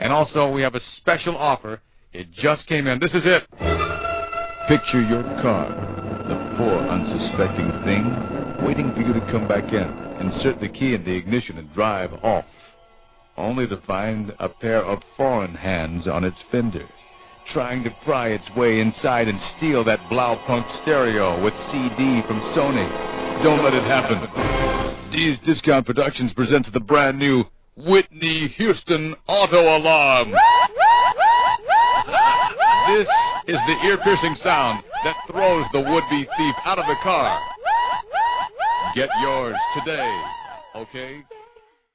And also, we have a special offer. It just came in. This is it. Picture your car, the poor unsuspecting thing, waiting for you to come back in. Insert the key in the ignition and drive off, only to find a pair of foreign hands on its fenders, trying to pry its way inside and steal that Blaupunk stereo with CD from Sony. Don't let it happen. D's Discount Productions presents the brand new Whitney Houston Auto Alarm. This is the ear-piercing sound that throws the would-be thief out of the car. Get yours today, okay?